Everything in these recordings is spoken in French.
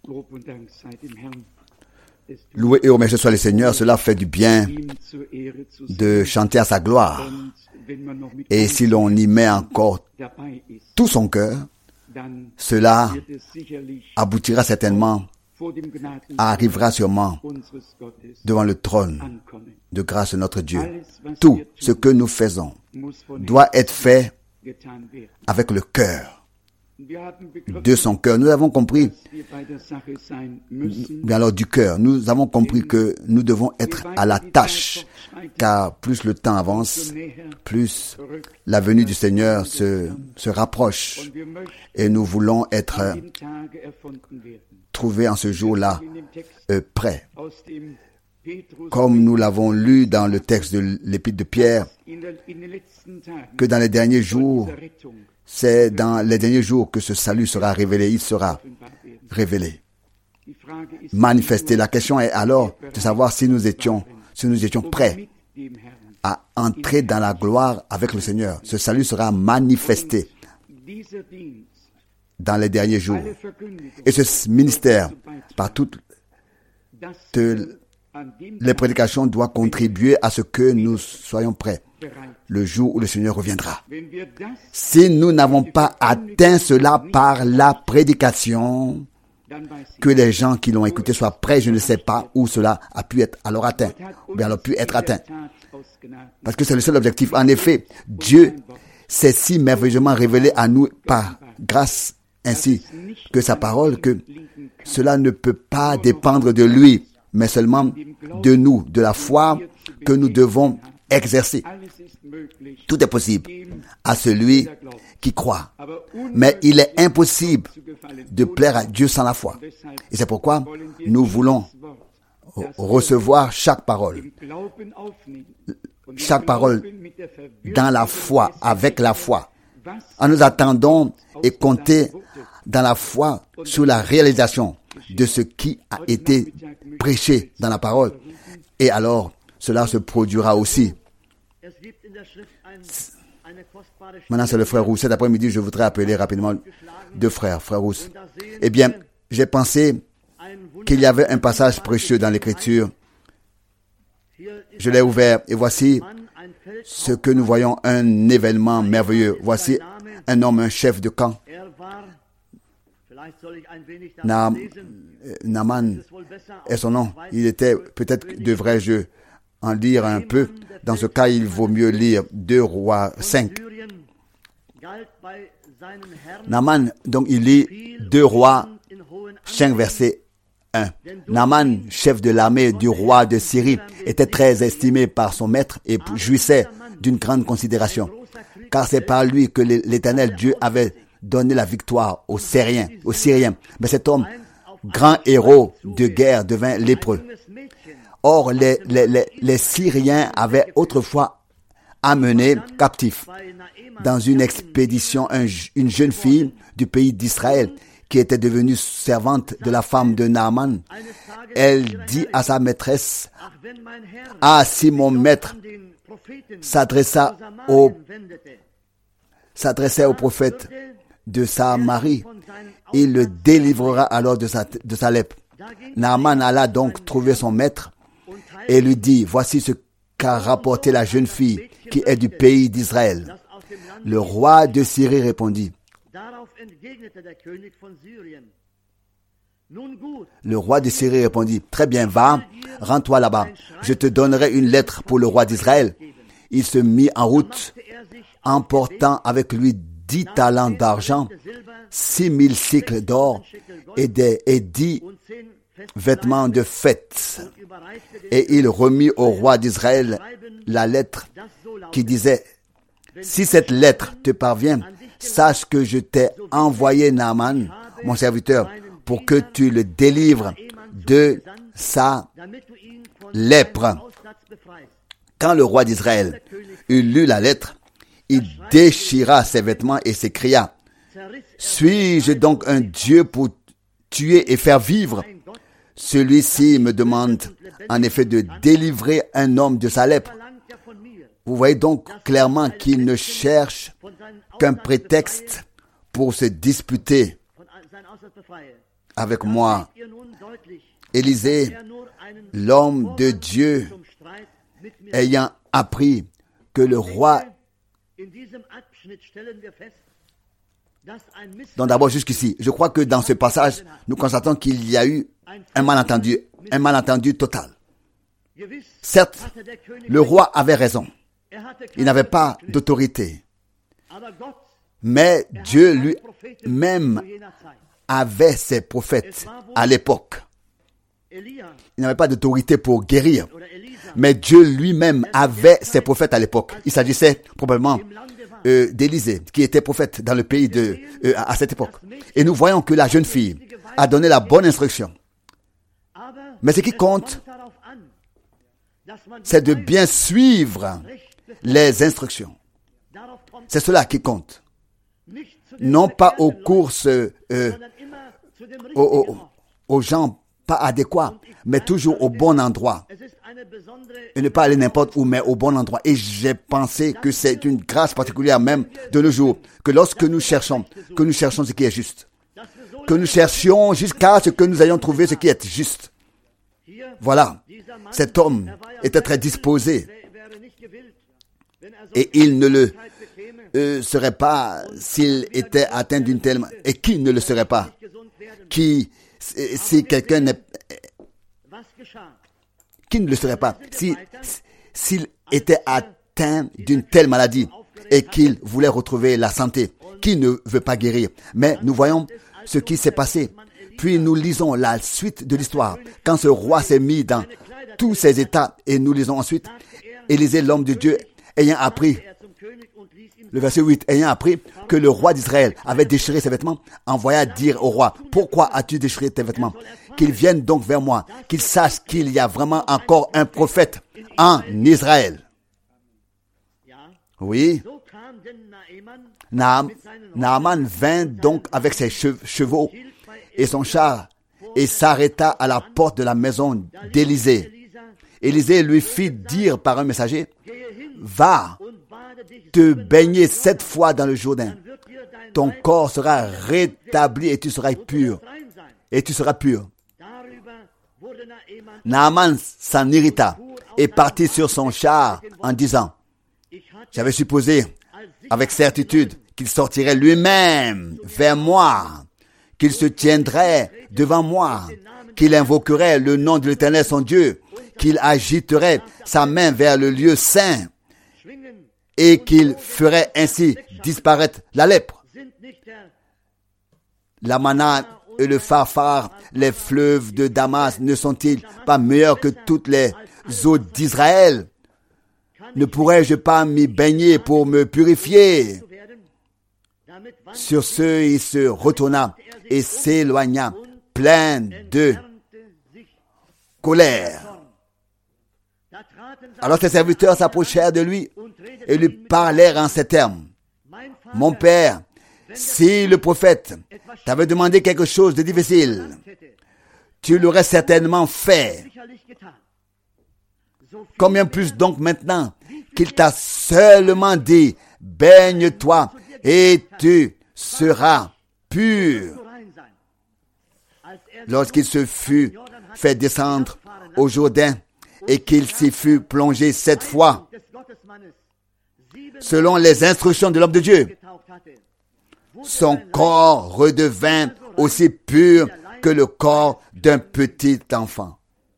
Loué et remercié soit le Seigneur, cela fait du bien de chanter à sa gloire. Et si l'on y met encore tout son cœur, cela aboutira certainement, arrivera sûrement devant le trône de grâce de notre Dieu. Tout ce que nous faisons doit être fait avec le cœur, de son cœur. Nous avons compris, mais alors du cœur, nous avons compris que nous devons être à la tâche, car plus le temps avance, plus la venue du Seigneur se rapproche, et nous voulons être trouvés en ce jour-là prêts. Comme nous l'avons lu dans le texte de l'Épître de Pierre, que dans les derniers jours, c'est dans les derniers jours que ce salut sera révélé. Il sera révélé, manifesté. La question est alors de savoir si nous étions prêts à entrer dans la gloire avec le Seigneur. Ce salut sera manifesté dans les derniers jours. Et ce ministère, par toutes les prédications, doit contribuer à ce que nous soyons prêts le jour où le Seigneur reviendra. Si nous n'avons pas atteint cela par la prédication, que les gens qui l'ont écouté soient prêts, je ne sais pas où cela a pu être alors atteint, ou bien alors pu être atteint. Parce que c'est le seul objectif. En effet, Dieu s'est si merveilleusement révélé à nous par grâce ainsi que sa parole, que cela ne peut pas dépendre de lui, mais seulement de nous, de la foi que nous devons exercer. Tout est possible à celui qui croit. Mais il est impossible de plaire à Dieu sans la foi. Et c'est pourquoi nous voulons recevoir chaque parole dans la foi, avec la foi. En nous attendant et compter dans la foi sur la réalisation de ce qui a été prêché dans la parole. Et alors, cela se produira aussi. Maintenant, c'est le frère Rousse. Cet après-midi, je voudrais appeler rapidement deux frères, frère Rousse. Eh bien, j'ai pensé qu'il y avait un passage précieux dans l'Écriture. Je l'ai ouvert et voici ce que nous voyons, un événement merveilleux. Voici un homme, un chef de camp. Naaman est son nom. Il était, peut-être devrais-je en lire un peu. Dans ce cas, il vaut mieux lire 2 Rois 5. Naaman, donc il lit 2 Rois 5, verset 1. Naaman, chef de l'armée du roi de Syrie, était très estimé par son maître et jouissait d'une grande considération. Car c'est par lui que l'Éternel Dieu avait donné la victoire aux Syriens. Mais cet homme, grand héros de guerre, devint lépreux. Or, les Syriens avaient autrefois amené captif dans une expédition une jeune fille du pays d'Israël qui était devenue servante de la femme de Naaman. Elle dit à sa maîtresse, « Ah, si mon maître s'adressait au prophète de Samarie, il le délivrera alors de sa lèpre. » Naaman alla donc trouver son maître et lui dit, « Voici ce qu'a rapporté la jeune fille qui est du pays d'Israël. » Le roi de Syrie répondit. Le roi de Syrie répondit, « Très bien, va, rends-toi là-bas. Je te donnerai une lettre pour le roi d'Israël. » Il se mit en route, emportant avec lui 10 talents d'argent, 6000 cycles d'or et 10 vêtements de fête. Et il remit au roi d'Israël la lettre qui disait, « Si cette lettre te parvient, sache que je t'ai envoyé Naaman, mon serviteur, pour que tu le délivres de sa lèpre. » Quand le roi d'Israël eut lu la lettre, il déchira ses vêtements et s'écria, « Suis-je donc un Dieu pour tuer et faire vivre? Celui-ci me demande en effet de délivrer un homme de sa lèpre. » Vous voyez donc clairement qu'il ne cherche qu'un prétexte pour se disputer avec moi. Élisée, l'homme de Dieu, ayant appris que le roi... Donc d'abord jusqu'ici, je crois que dans ce passage, nous constatons qu'il y a eu un malentendu total. Certes, le roi avait raison. Il n'avait pas d'autorité. Mais Dieu lui-même avait ses prophètes à l'époque. Il n'avait pas d'autorité pour guérir. Mais Dieu lui-même avait ses prophètes à l'époque. Il s'agissait probablement d'Élisée, qui était prophète dans le pays à cette époque. Et nous voyons que la jeune fille a donné la bonne instruction. Mais ce qui compte, c'est de bien suivre les instructions. C'est cela qui compte. Non pas aux courses, aux gens pas adéquats, mais toujours au bon endroit. Et ne pas aller n'importe où, mais au bon endroit. Et j'ai pensé que c'est une grâce particulière même de nos jours, que lorsque nous cherchons ce qui est juste. Que nous cherchions jusqu'à ce que nous ayons trouvé ce qui est juste. Voilà. Cet homme était très disposé. Et il ne le serait pas s'il était atteint d'une telle... Et qui ne le serait pas? Si quelqu'un n'est... Qui ne le serait pas s'il était atteint d'une telle maladie et qu'il voulait retrouver la santé? Qui ne veut pas guérir? Mais nous voyons ce qui s'est passé. Puis nous lisons la suite de l'histoire. Quand ce roi s'est mis dans tous ses états, et nous lisons ensuite, Élisée, l'homme de Dieu, ayant appris, le verset 8, ayant appris que le roi d'Israël avait déchiré ses vêtements, envoya dire au roi, pourquoi as-tu déchiré tes vêtements? Qu'il vienne donc vers moi, qu'il sache qu'il y a vraiment encore un prophète en Israël. Oui. Naaman vint donc avec ses chevaux et son char et s'arrêta à la porte de la maison d'Élisée. Élisée lui fit dire par un messager, va te baigner 7 fois dans le Jourdain. Ton corps sera rétabli et tu seras pur. Et tu seras pur. Naaman s'en irrita et partit sur son char en disant, j'avais supposé avec certitude qu'il sortirait lui-même vers moi, qu'il se tiendrait devant moi, qu'il invoquerait le nom de l'Éternel son Dieu, qu'il agiterait sa main vers le lieu saint et qu'il ferait ainsi disparaître la lèpre. L'Amana et le Pharphar, les fleuves de Damas, ne sont-ils pas meilleurs que toutes les eaux d'Israël? Ne pourrais-je pas m'y baigner pour me purifier? Sur ce, il se retourna et s'éloigna, plein de colère. Alors ses serviteurs s'approchèrent de lui et lui parlèrent en ces termes. Mon père, si le prophète t'avait demandé quelque chose de difficile, tu l'aurais certainement fait. Combien plus donc maintenant qu'il t'a seulement dit, baigne-toi et tu seras pur. Lorsqu'il se fut fait descendre au Jourdain et qu'il s'y fut plongé 7 fois, selon les instructions de l'homme de Dieu, son corps redevint aussi pur que le corps d'un petit enfant.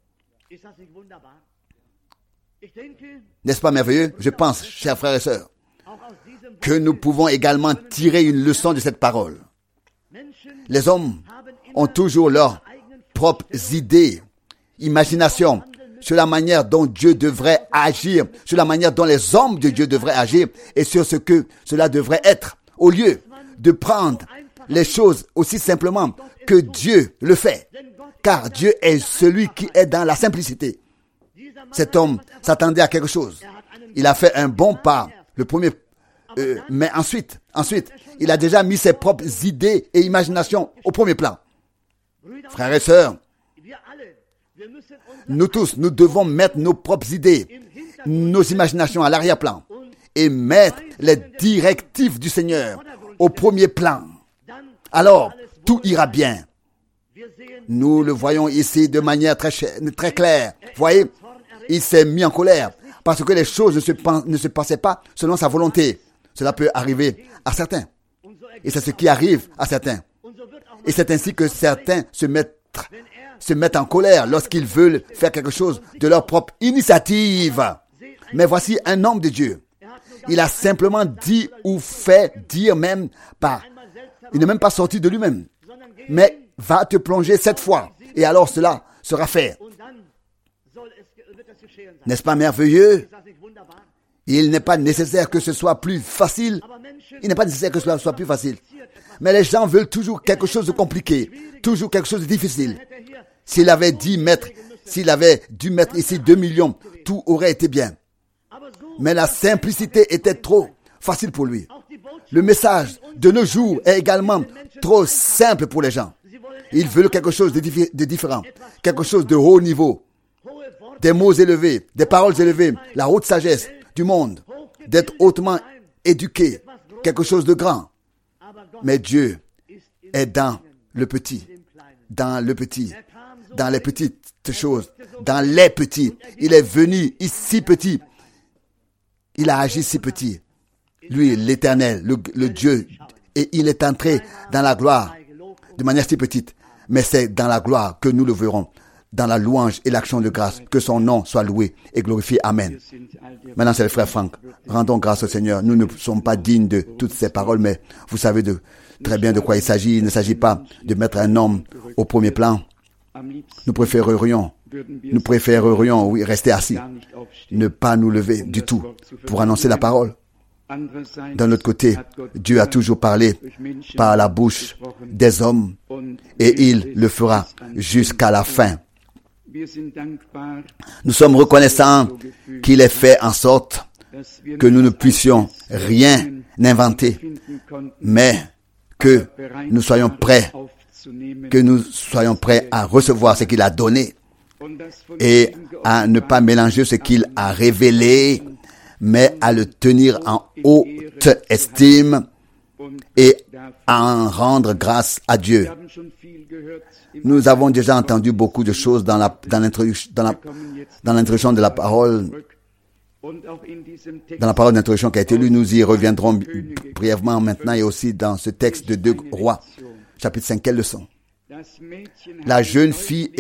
N'est-ce pas merveilleux? Je pense, chers frères et sœurs, que nous pouvons également tirer une leçon de cette parole. Les hommes ont toujours leurs propres idées, imaginations sur la manière dont Dieu devrait agir, sur la manière dont les hommes de Dieu devraient agir et sur ce que cela devrait être, au lieu de prendre les choses aussi simplement que Dieu le fait. Car Dieu est celui qui est dans la simplicité. Cet homme s'attendait à quelque chose. Il a fait un bon pas, le premier, mais ensuite, il a déjà mis ses propres idées et imaginations au premier plan. Frères et sœurs, nous tous, nous devons mettre nos propres idées, nos imaginations à l'arrière-plan et mettre les directives du Seigneur au premier plan. Alors, tout ira bien. Nous le voyons ici de manière très claire. Vous voyez, il s'est mis en colère parce que les choses ne se passaient pas selon sa volonté. Cela peut arriver à certains. Et c'est ce qui arrive à certains. Et c'est ainsi que certains se mettent en colère lorsqu'ils veulent faire quelque chose de leur propre initiative. Mais voici un homme de Dieu. Il a simplement dit ou fait dire même pas. Il n'est même pas sorti de lui-même. Mais va te plonger 7 fois. Et alors cela sera fait. N'est-ce pas merveilleux? Il n'est pas nécessaire que ce soit plus facile. Il n'est pas nécessaire que cela soit plus facile. Mais les gens veulent toujours quelque chose de compliqué. Toujours quelque chose de difficile. S'il avait dû mettre ici 2 millions, tout aurait été bien. Mais la simplicité était trop facile pour lui. Le message de nos jours est également trop simple pour les gens. Ils veulent quelque chose de différent, quelque chose de haut niveau, des mots élevés, des paroles élevées, la haute sagesse du monde, d'être hautement éduqué, quelque chose de grand. Mais Dieu est dans le petit, dans les petites choses, dans les petits. Il est venu ici petit. Il a agi si petit. Lui, l'Éternel, le Dieu, et il est entré dans la gloire de manière si petite. Mais c'est dans la gloire que nous le verrons, dans la louange et l'action de grâce, que son nom soit loué et glorifié. Amen. Maintenant, c'est le frère Franck. Rendons grâce au Seigneur. Nous ne sommes pas dignes de toutes ces paroles, mais vous savez très bien de quoi il s'agit. Il ne s'agit pas de mettre un homme au premier plan. Nous préférerions, oui, rester assis, ne pas nous lever du tout pour annoncer la parole. D'un autre côté, Dieu a toujours parlé par la bouche des hommes et il le fera jusqu'à la fin. Nous sommes reconnaissants qu'il ait fait en sorte que nous ne puissions rien inventer, mais que nous soyons prêts à recevoir ce qu'il a donné et à ne pas mélanger ce qu'il a révélé, mais à le tenir en haute estime et à en rendre grâce à Dieu. Nous avons déjà entendu beaucoup de choses dans l'introduction de la parole, dans la parole d'introduction qui a été lue. Nous y reviendrons brièvement maintenant et aussi dans ce texte de 2 Rois, chapitre 5. Quelle leçon! La jeune fille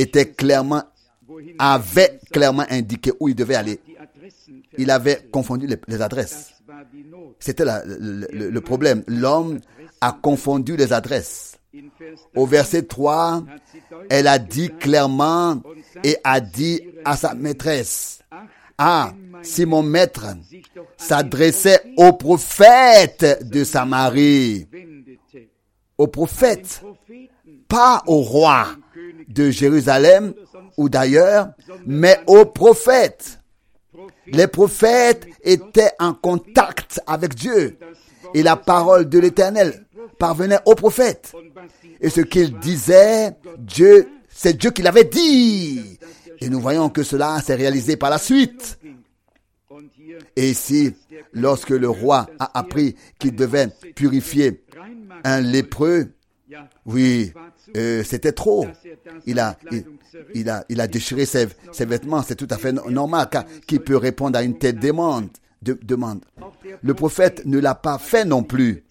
avait clairement indiqué où il devait aller. Il avait confondu les adresses. C'était le problème. L'homme a confondu les adresses. Au verset 3, elle a dit clairement et a dit à sa maîtresse, « Ah, si mon maître s'adressait au prophète de Samarie, au prophète, pas au roi de Jérusalem ou d'ailleurs, mais au prophète. » Les prophètes étaient en contact avec Dieu et la parole de l'Éternel parvenait aux prophètes. Et ce qu'il disait, c'est Dieu qui l'avait dit. Et nous voyons que cela s'est réalisé par la suite. Et ici, lorsque le roi a appris qu'il devait purifier un lépreux, oui, c'était trop. Il a déchiré ses vêtements. C'est tout à fait normal, car qui peut répondre à une telle demande? Le prophète ne l'a pas fait non plus.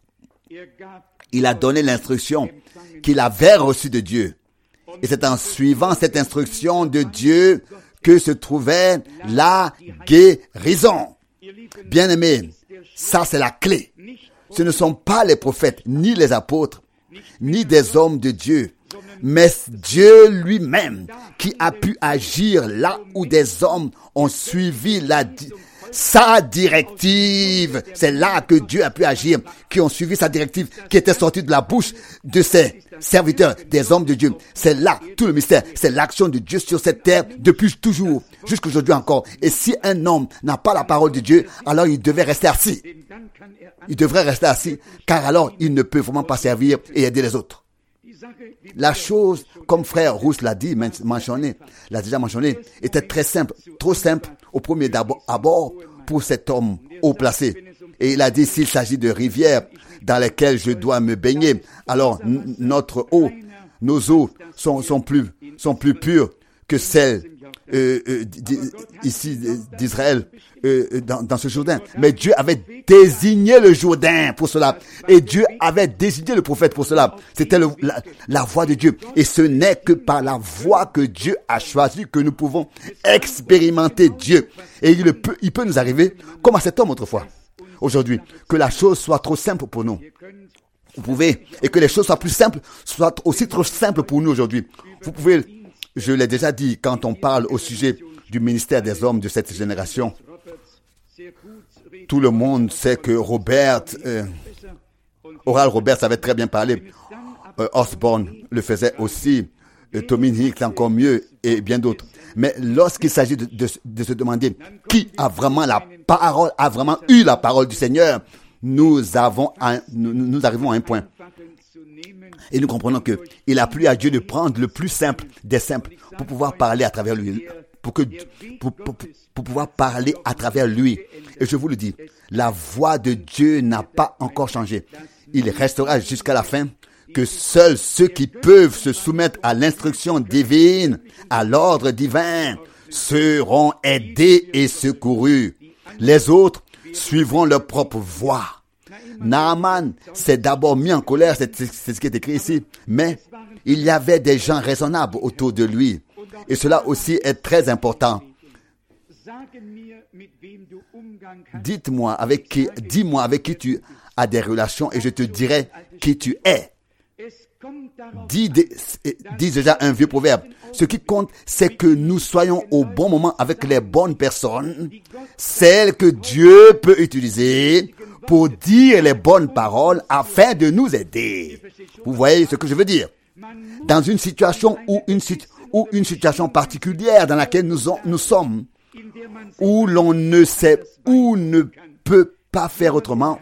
Il a donné l'instruction qu'il avait reçue de Dieu. Et c'est en suivant cette instruction de Dieu que se trouvait la guérison. Bien-aimés, ça c'est la clé. Ce ne sont pas les prophètes, ni les apôtres, ni des hommes de Dieu, mais Dieu lui-même qui a pu agir là où des hommes ont suivi sa directive. C'est là que Dieu a pu agir, qui ont suivi sa directive, qui était sortie de la bouche de ses serviteurs, des hommes de Dieu. C'est là tout le mystère. C'est l'action de Dieu sur cette terre depuis toujours, jusqu'aujourd'hui encore. Et si un homme n'a pas la parole de Dieu, alors il devait rester assis. Il devrait rester assis, car alors il ne peut vraiment pas servir et aider les autres. La chose, comme frère Rousse l'a déjà mentionné, était très simple, trop simple au premier abord pour cet homme haut placé. Et il a dit, s'il s'agit de rivières dans lesquelles je dois me baigner, alors notre eau nos eaux sont plus pures que celles ici d'Israël, dans ce Jourdain. Mais Dieu avait désigné le Jourdain pour cela. Et Dieu avait désigné le prophète pour cela. C'était la voix de Dieu. Et ce n'est que par la voix que Dieu a choisie que nous pouvons expérimenter Dieu. Et il peut nous arriver, comme à cet homme autrefois, aujourd'hui, que la chose soit trop simple pour nous. Vous pouvez, et que les choses soient plus simples, soient aussi trop simples pour nous aujourd'hui. Vous pouvez, je l'ai déjà dit, quand on parle au sujet du ministère des hommes de cette génération, tout le monde sait que Oral Roberts avait très bien parlé. Osborne le faisait aussi. Tommy Hicks encore mieux et bien d'autres. Mais lorsqu'il s'agit de se demander qui a vraiment eu la parole du Seigneur, nous arrivons à un point. Et nous comprenons qu'il a plu à Dieu de prendre le plus simple des simples pour pouvoir parler à travers lui. Pour pouvoir parler à travers lui. Et je vous le dis, la voix de Dieu n'a pas encore changé. Il restera jusqu'à la fin que seuls ceux qui peuvent se soumettre à l'instruction divine, à l'ordre divin, seront aidés et secourus. Les autres suivront leur propre voie. Naaman s'est d'abord mis en colère, c'est ce qui est écrit ici, mais il y avait des gens raisonnables autour de lui. Et cela aussi est très important. Dis-moi avec qui tu as des relations et je te dirai qui tu es. Dis déjà un vieux proverbe. Ce qui compte, c'est que nous soyons au bon moment avec les bonnes personnes, celles que Dieu peut utiliser pour dire les bonnes paroles afin de nous aider. Vous voyez ce que je veux dire? Dans une situation ou une situation particulière dans laquelle nous sommes, où l'on ne sait ou ne peut pas faire autrement,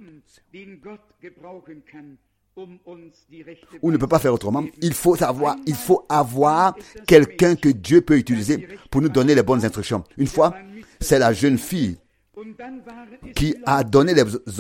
il faut avoir quelqu'un que Dieu peut utiliser pour nous donner les bonnes instructions. Une fois, c'est la jeune fille qui a donné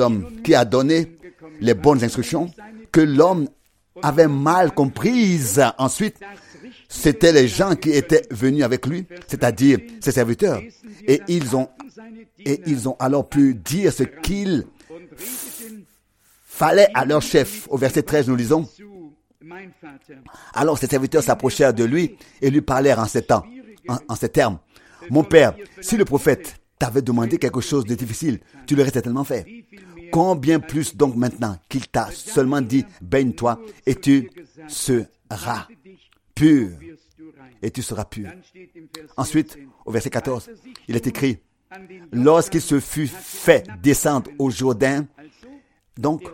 les bonnes instructions que l'homme avait mal comprises. Ensuite, c'était les gens qui étaient venus avec lui, c'est-à-dire ses serviteurs. Et ils ont alors pu dire ce qu'il fallait à leur chef. Au verset 13, nous lisons: alors ses serviteurs s'approchèrent de lui et lui parlèrent en ces termes. Mon père, si le prophète t'avait demandé quelque chose de difficile, tu l'aurais certainement fait. Combien plus donc maintenant qu'il t'a seulement dit, baigne-toi et tu seras pur. Et tu seras pur. Ensuite, au verset 14, il est écrit: lorsqu'il se fut fait descendre au Jourdain, donc,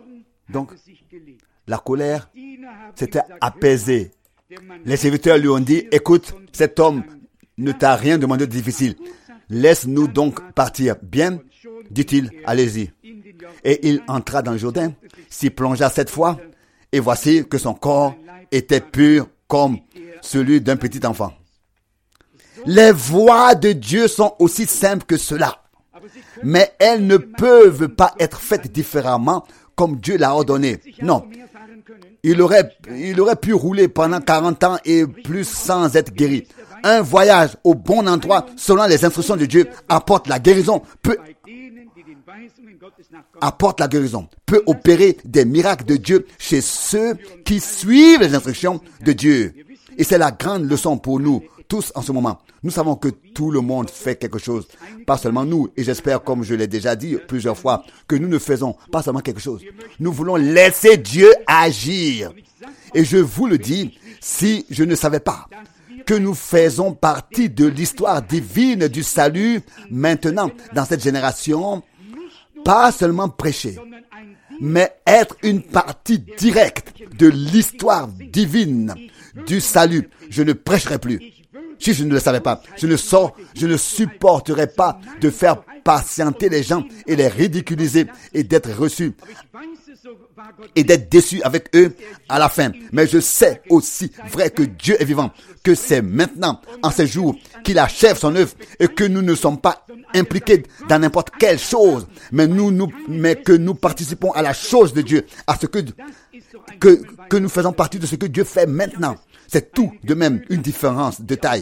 la colère s'était apaisée. Les serviteurs lui ont dit: écoute, cet homme ne t'a rien demandé de difficile. Laisse-nous donc partir. Bien, dit-il, allez-y. Et il entra dans le Jourdain, s'y plongea 7 fois, et voici que son corps était pur comme celui d'un petit enfant. Les voies de Dieu sont aussi simples que cela, mais elles ne peuvent pas être faites différemment comme Dieu l'a ordonné. Non. Il aurait pu rouler pendant 40 ans et plus sans être guéri. Un voyage au bon endroit, selon les instructions de Dieu, apporte la guérison, peut opérer des miracles de Dieu chez ceux qui suivent les instructions de Dieu. Et c'est la grande leçon pour nous tous en ce moment. Nous savons que tout le monde fait quelque chose, pas seulement nous. Et j'espère, comme je l'ai déjà dit plusieurs fois, que nous ne faisons pas seulement quelque chose. Nous voulons laisser Dieu agir. Et je vous le dis, si je ne savais pas que nous faisons partie de l'histoire divine du salut maintenant dans cette génération, pas seulement prêcher, mais être une partie directe de l'histoire divine du salut, je ne prêcherai plus. Si je ne le savais pas, je ne supporterais pas de faire patienter les gens et les ridiculiser et d'être reçu. et d'être déçu avec eux à la fin. Mais je sais aussi vrai que Dieu est vivant, que c'est maintenant, en ces jours, qu'il achève son œuvre et que nous ne sommes pas impliqués dans n'importe quelle chose, mais que nous participons à la chose de Dieu, à ce que nous faisons partie de ce que Dieu fait maintenant. C'est tout de même une différence de taille.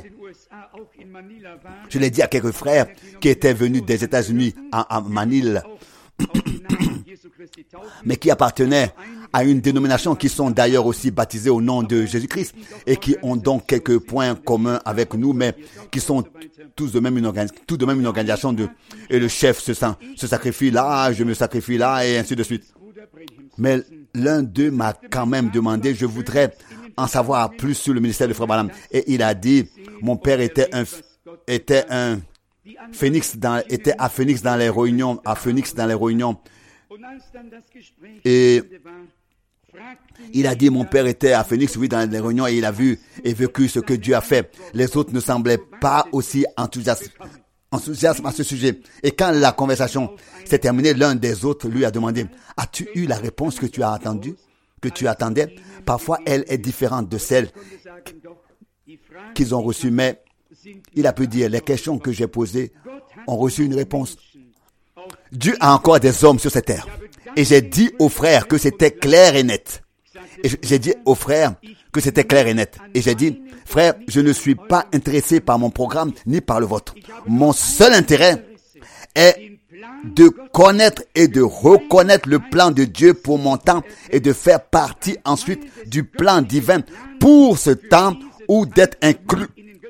Je l'ai dit à quelques frères qui étaient venus des États-Unis à Manille, mais qui appartenaient à une dénomination qui sont d'ailleurs aussi baptisés au nom de Jésus-Christ et qui ont donc quelques points communs avec nous, mais qui sont tous de même une organisation et le chef se sacrifie là, je me sacrifie là et ainsi de suite. Mais l'un d'eux m'a quand même demandé, je voudrais en savoir plus sur le ministère de Frère Branham. Et il a dit, mon père était à Phoenix dans les réunions, Et il a dit, mon père était à Phoenix, oui, dans les réunions, et il a vu et vécu ce que Dieu a fait. Les autres ne semblaient pas aussi enthousiastes à ce sujet. Et quand la conversation s'est terminée, l'un des autres lui a demandé, as-tu eu la réponse que tu as attendue, que tu attendais? Parfois, elle est différente de celle qu'ils ont reçue, mais il a pu dire, les questions que j'ai posées ont reçu une réponse. Dieu a encore des hommes sur cette terre. Et j'ai dit aux frères que c'était clair et net. Et j'ai dit aux frères que c'était clair et net. Et j'ai dit, frère, je ne suis pas intéressé par mon programme ni par le vôtre. Mon seul intérêt est de connaître et de reconnaître le plan de Dieu pour mon temps et de faire partie ensuite du plan divin pour ce temps ou d'être inclus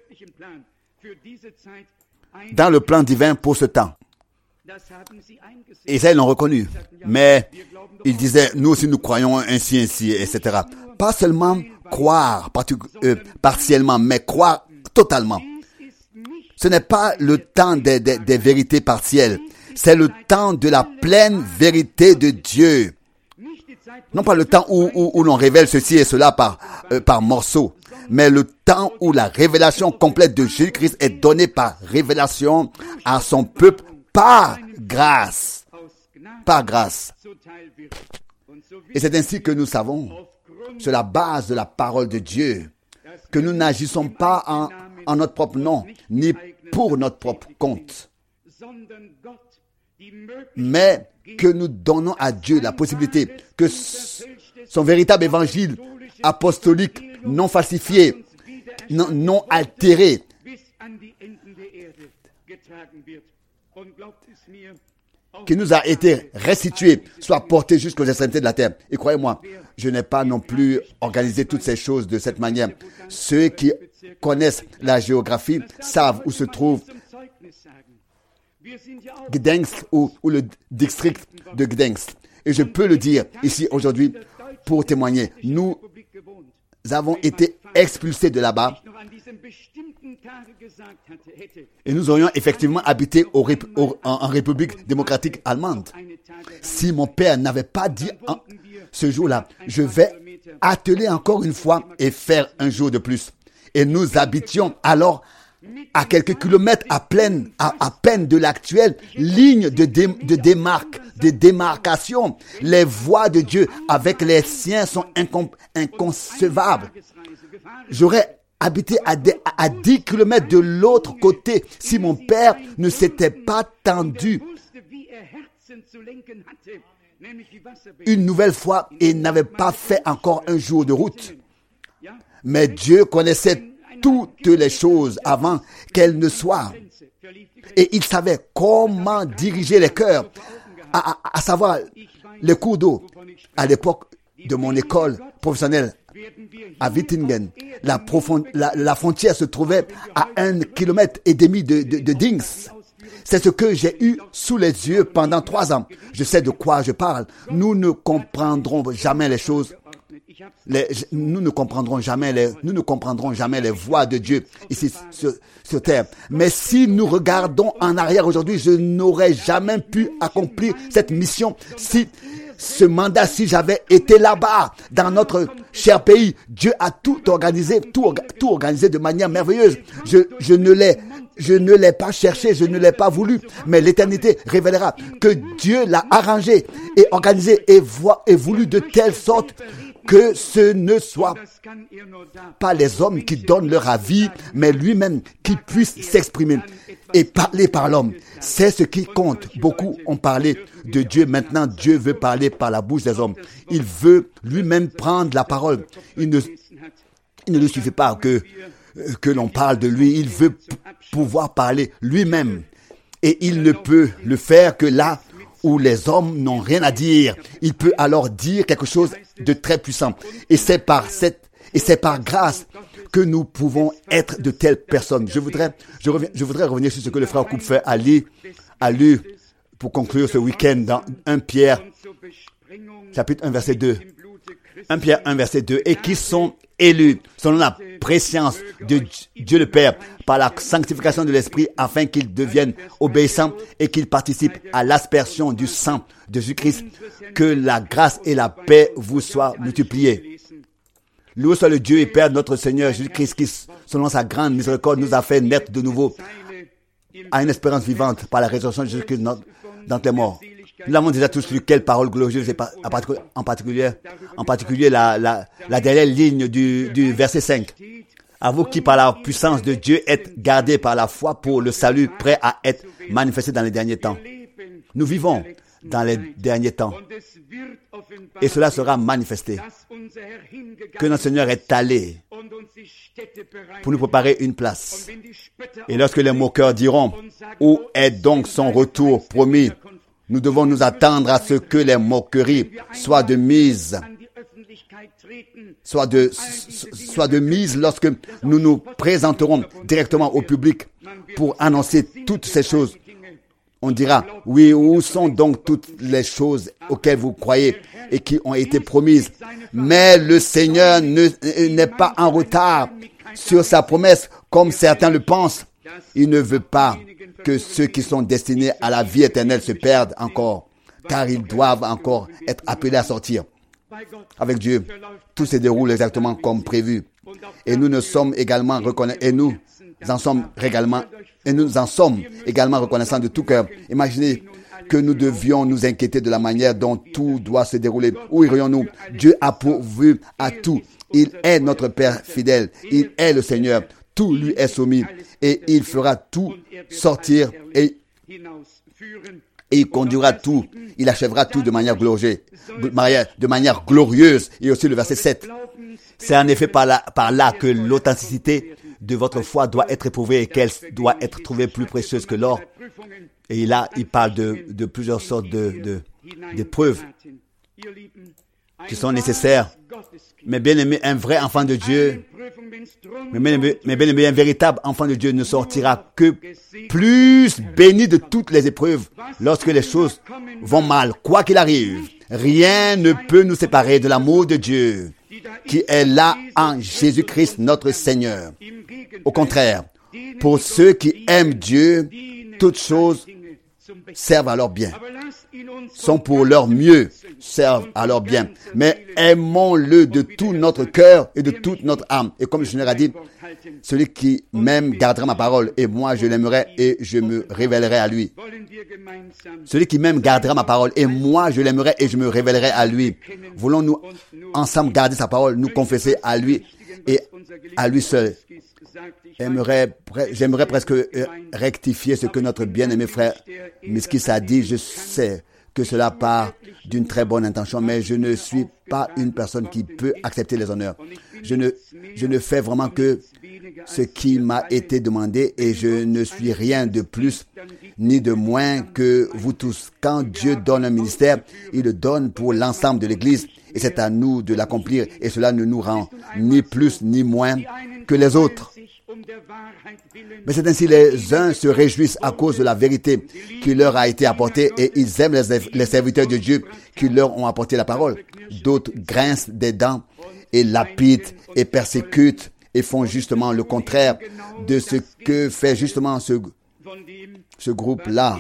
dans le plan divin pour ce temps. Et ça, ils l'ont reconnu. Mais ils disaient, nous aussi nous croyons ainsi, etc. Pas seulement croire partiellement, mais croire totalement. Ce n'est pas le temps des vérités partielles. C'est le temps de la pleine vérité de Dieu. Non pas le temps où l'on révèle ceci et cela par morceaux, mais le temps où la révélation complète de Jésus-Christ est donnée par révélation à son peuple par grâce. Par grâce. Et c'est ainsi que nous savons, sur la base de la parole de Dieu, que nous n'agissons pas en notre propre nom, ni pour notre propre compte, mais que nous donnons à Dieu la possibilité que son véritable évangile apostolique, non falsifié, non altéré, qui nous a été restitué, soit porté jusqu'aux extrémités de la terre. Et croyez-moi, je n'ai pas non plus organisé toutes ces choses de cette manière. Ceux qui connaissent la géographie savent où se trouve Gdańsk ou le district de Gdańsk. Et je peux le dire ici aujourd'hui pour témoigner. Nous avons été expulsés de là-bas et nous aurions effectivement habité en République démocratique allemande. Si mon père n'avait pas dit ce jour-là, je vais atteler encore une fois et faire un jour de plus. Et nous habitions alors à quelques kilomètres à peine de l'actuelle ligne de démarcation. Les voies de Dieu avec les siens sont inconcevables. J'aurais habité à 10 kilomètres de l'autre côté si mon père ne s'était pas tendu une nouvelle fois et n'avait pas fait encore un jour de route. Mais Dieu connaissait toutes les choses avant qu'elles ne soient. Et il savait comment diriger les cœurs, à savoir les cours d'eau. À l'époque de mon école professionnelle à Wittingen, la frontière se trouvait à 1,5 km de Dings. C'est ce que j'ai eu sous les yeux pendant 3 ans. Je sais de quoi je parle. Nous ne comprendrons jamais les choses. Nous ne comprendrons jamais les voies de Dieu ici sur terre. Mais si nous regardons en arrière aujourd'hui, je n'aurais jamais pu accomplir cette mission si j'avais été là-bas, dans notre cher pays. Dieu a tout organisé de manière merveilleuse. Je ne l'ai Je ne l'ai pas cherché, je ne l'ai pas voulu, mais l'éternité révélera que Dieu l'a arrangé et organisé et voulu de telle sorte que ce ne soit pas les hommes qui donnent leur avis, mais lui-même qui puisse s'exprimer et parler par l'homme. C'est ce qui compte. Beaucoup ont parlé de Dieu. Maintenant, Dieu veut parler par la bouche des hommes. Il veut lui-même prendre la parole. Il ne lui suffit pas que l'on parle de lui. Il veut pouvoir parler lui-même. Et il ne peut le faire que là où les hommes n'ont rien à dire. Il peut alors dire quelque chose de très puissant. Et c'est par grâce que nous pouvons être de telles personnes. Je voudrais revenir sur ce que le frère Kupfer a lu pour conclure ce week-end dans 1 Pierre, chapitre 1, verset 2. 1 Pierre 1, verset 2. Et qui sont élus selon la préscience de Dieu le Père par la sanctification de l'Esprit afin qu'ils deviennent obéissants et qu'ils participent à l'aspersion du sang de Jésus-Christ. Que la grâce et la paix vous soient multipliées. Loué soit le Dieu et Père de notre Seigneur Jésus-Christ qui, selon sa grande miséricorde, nous a fait naître de nouveau à une espérance vivante par la résurrection de Jésus-Christ dans les morts. Nous l'avons déjà tous lu, quelle parole glorieuse, en particulier la dernière ligne du verset 5. À vous qui, par la puissance de Dieu, êtes gardés par la foi pour le salut, prêt à être manifesté dans les derniers temps. Nous vivons dans les derniers temps. Et cela sera manifesté. Que notre Seigneur est allé pour nous préparer une place. Et lorsque les moqueurs diront, où est donc son retour promis? Nous devons nous attendre à ce que les moqueries soient de mise lorsque nous nous présenterons directement au public pour annoncer toutes ces choses. On dira, oui, où sont donc toutes les choses auxquelles vous croyez et qui ont été promises? Mais le Seigneur n'est pas en retard sur sa promesse comme certains le pensent. Il ne veut pas que ceux qui sont destinés à la vie éternelle se perdent encore, car ils doivent encore être appelés à sortir. Avec Dieu, tout se déroule exactement comme prévu. Et nous en sommes également reconnaissants de tout cœur. Imaginez que nous devions nous inquiéter de la manière dont tout doit se dérouler. Où irions-nous? Dieu a pourvu à tout. Il est notre Père fidèle. Il est le Seigneur. Tout lui est soumis. Et il fera tout sortir et il conduira tout. Il achèvera tout de manière glorieuse. Et aussi le verset 7. C'est en effet par là que l'authenticité de votre foi doit être éprouvée et qu'elle doit être trouvée plus précieuse que l'or. Et là, il parle de plusieurs sortes d'épreuves qui sont nécessaires. Mais bien aimé, un vrai enfant de Dieu, un véritable enfant de Dieu ne sortira que plus béni de toutes les épreuves lorsque les choses vont mal. Quoi qu'il arrive, rien ne peut nous séparer de l'amour de Dieu qui est là en Jésus-Christ notre Seigneur. Au contraire, pour ceux qui aiment Dieu, toutes choses servent à leur bien, sont pour leur mieux, servent à leur bien. Mais aimons-le de tout notre cœur et de toute notre âme. Et comme le Seigneur a dit, celui qui m'aime gardera ma parole, et moi je l'aimerai et je me révélerai à lui. Celui qui m'aime gardera ma parole, et moi je l'aimerai et je me révélerai à lui. Voulons-nous ensemble garder sa parole, nous confesser à lui et à lui seul. J'aimerais presque rectifier ce que notre bien-aimé frère Miskis a dit. Je sais que cela part d'une très bonne intention, mais je ne suis pas une personne qui peut accepter les honneurs. Je ne fais vraiment que ce qui m'a été demandé et je ne suis rien de plus ni de moins que vous tous. Quand Dieu donne un ministère, il le donne pour l'ensemble de l'Église et c'est à nous de l'accomplir et cela ne nous rend ni plus ni moins que les autres. Mais c'est ainsi, les uns se réjouissent à cause de la vérité qui leur a été apportée et ils aiment les serviteurs de Dieu qui leur ont apporté la parole. D'autres grincent des dents et lapident et persécutent et font justement le contraire de ce que fait justement ce groupe-là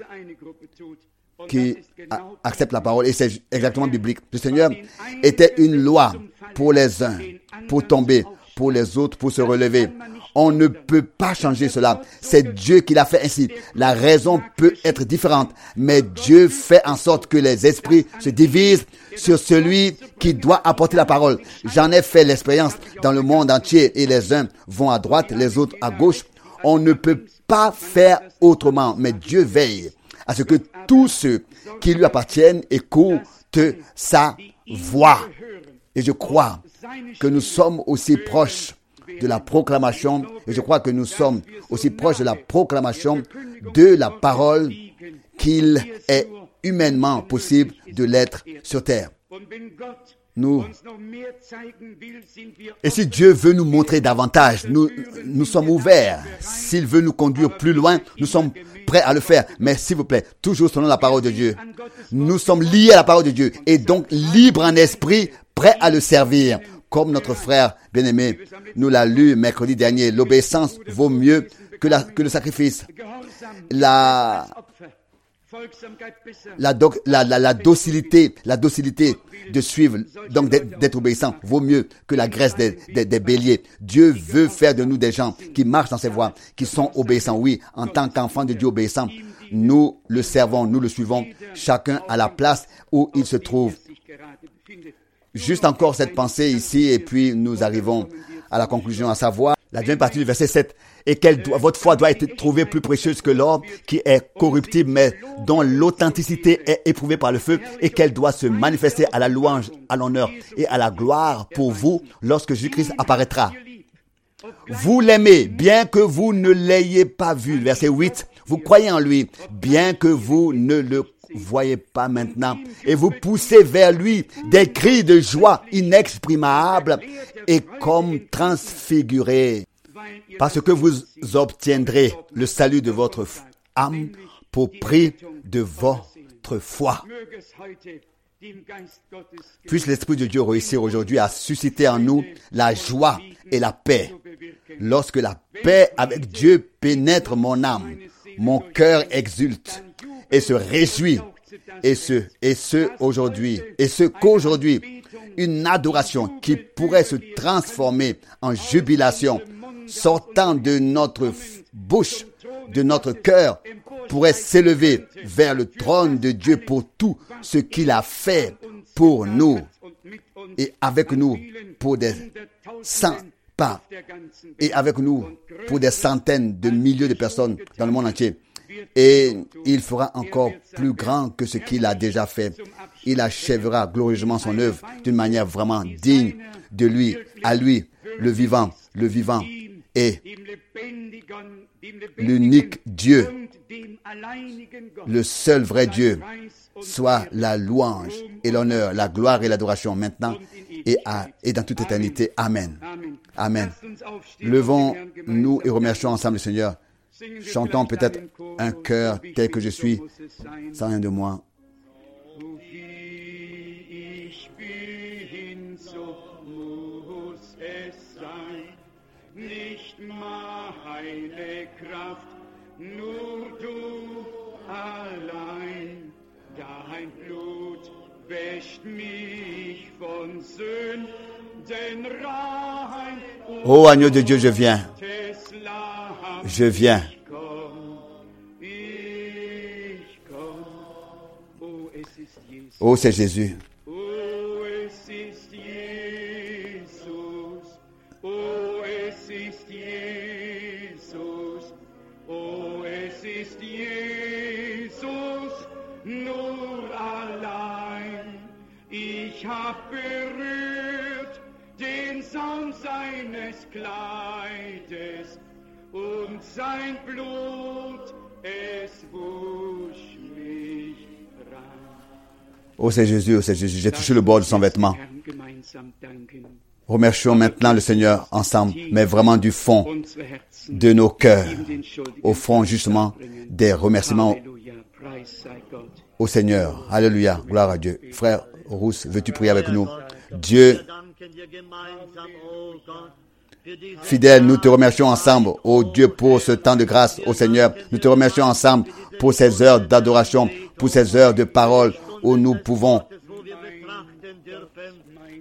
qui accepte la parole. Et c'est exactement biblique. Le Seigneur était une loi pour les uns, pour tomber, pour les autres pour se relever. On ne peut pas changer cela. C'est Dieu qui l'a fait ainsi. La raison peut être différente, mais Dieu fait en sorte que les esprits se divisent sur celui qui doit apporter la parole. J'en ai fait l'expérience dans le monde entier et les uns vont à droite, les autres à gauche. On ne peut pas faire autrement, mais Dieu veille à ce que tous ceux qui lui appartiennent écoutent sa voix. Et je crois que nous sommes aussi proches de la proclamation, et je crois que nous sommes aussi proches de la proclamation de la parole qu'il est humainement possible de l'être sur terre. Et si Dieu veut nous montrer davantage, nous sommes ouverts. S'il veut nous conduire plus loin, nous sommes prêts à le faire. Mais s'il vous plaît, toujours selon la parole de Dieu. Nous sommes liés à la parole de Dieu et donc libres en esprit, prêts à le servir. Comme notre frère bien-aimé nous l'a lu mercredi dernier, l'obéissance vaut mieux que le sacrifice. La docilité de suivre, donc d'être obéissant, vaut mieux que la graisse des béliers. Dieu veut faire de nous des gens qui marchent dans ses voies, qui sont obéissants. Oui, en tant qu'enfants de Dieu obéissants, nous le servons, nous le suivons, chacun à la place où il se trouve. Juste encore cette pensée ici, et puis nous arrivons à la conclusion, à savoir la deuxième partie du verset 7. Et votre foi doit être trouvée plus précieuse que l'or qui est corruptible, mais dont l'authenticité est éprouvée par le feu, et qu'elle doit se manifester à la louange, à l'honneur et à la gloire pour vous lorsque Jésus-Christ apparaîtra. Vous l'aimez, bien que vous ne l'ayez pas vu. Verset 8. Vous croyez en lui, bien que vous ne le voyez pas maintenant, et vous poussez vers lui des cris de joie inexprimables et comme transfigurés, parce que vous obtiendrez le salut de votre âme pour prix de votre foi. Puisse l'Esprit de Dieu réussir aujourd'hui à susciter en nous la joie et la paix. Lorsque la paix avec Dieu pénètre mon âme, mon cœur exulte et se réjouit, et ce qu'aujourd'hui, une adoration qui pourrait se transformer en jubilation, sortant de notre bouche, de notre cœur, pourrait s'élever vers le trône de Dieu pour tout ce qu'il a fait pour nous et avec nous pour des centaines de milliers de personnes dans le monde entier. Et il fera encore plus grand que ce qu'il a déjà fait. Il achèvera glorieusement son œuvre d'une manière vraiment digne de lui, à lui, le vivant et l'unique Dieu, le seul vrai Dieu, soit la louange et l'honneur, la gloire et l'adoration maintenant et dans toute éternité. Amen. Amen. Levons-nous et remercions ensemble le Seigneur. Chantons peut-être un chœur tel que je suis, sans rien de moi. Nicht meine Kraft, nur du allein. Dein Blut wäscht mich von Sünden rein. Ô agneau de Dieu, je viens. Je viens. Oh, c'est Jésus. Nur allein, ich hab berührt den Saum seines Kleides und sein Blut, es wusch mich rein. Oh, c'est Jésus, j'ai touché le bord de son vêtement. Remercions maintenant le Seigneur ensemble, mais vraiment du fond de nos cœurs, au fond justement des remerciements au Seigneur. Alléluia, gloire à Dieu. Frère Rousse, veux-tu prier avec nous? Dieu, fidèle, nous te remercions ensemble, ô Dieu, pour ce temps de grâce, ô Seigneur. Nous te remercions ensemble pour ces heures d'adoration, pour ces heures de parole où nous pouvons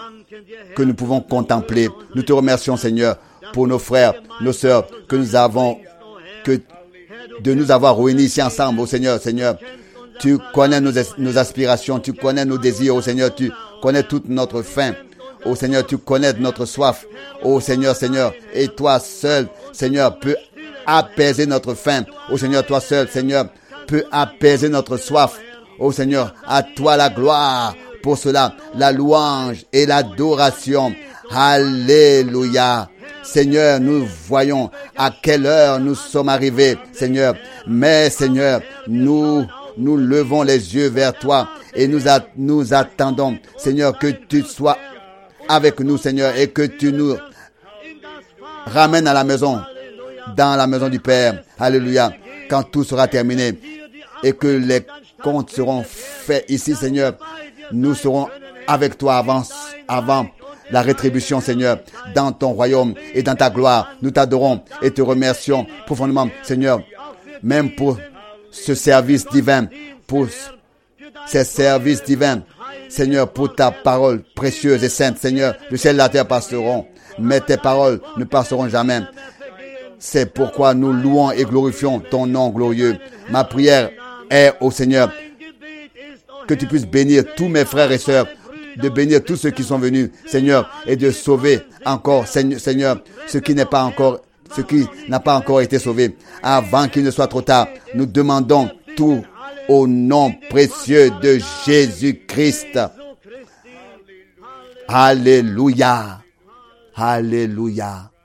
que nous pouvons contempler. Nous te remercions, Seigneur, pour nos frères, nos sœurs, que nous avons, de nous avoir réunis ici ensemble, oh Seigneur. Seigneur, tu connais nos aspirations, tu connais nos désirs, oh Seigneur, tu connais toute notre faim. Oh Seigneur, tu connais notre soif. Oh Seigneur, Seigneur, et toi seul, Seigneur, peux apaiser notre faim. Oh Seigneur, toi seul, Seigneur, peux apaiser notre soif. Oh Seigneur, à toi la gloire. Pour cela, la louange et l'adoration. Alléluia. Seigneur, nous voyons à quelle heure nous sommes arrivés, Seigneur. Mais Seigneur, nous levons les yeux vers toi et nous attendons, Seigneur, que tu sois avec nous, Seigneur, et que tu nous ramènes à la maison, dans la maison du Père. Alléluia. Quand tout sera terminé et que les comptes seront faits ici, Seigneur, nous serons avec toi avant la rétribution, Seigneur, dans ton royaume et dans ta gloire. Nous t'adorons et te remercions profondément, Seigneur, même pour ce service divin, pour ces services divins, Seigneur, pour ta parole précieuse et sainte, Seigneur. Le ciel et la terre passeront, mais tes paroles ne passeront jamais. C'est pourquoi nous louons et glorifions ton nom glorieux. Ma prière est au Seigneur que tu puisses bénir tous mes frères et sœurs, de bénir tous ceux qui sont venus, Seigneur, et de sauver encore, Seigneur, ce qui n'a pas encore été sauvé, avant qu'il ne soit trop tard. Nous demandons tout au nom précieux de Jésus-Christ. Alléluia. Alléluia.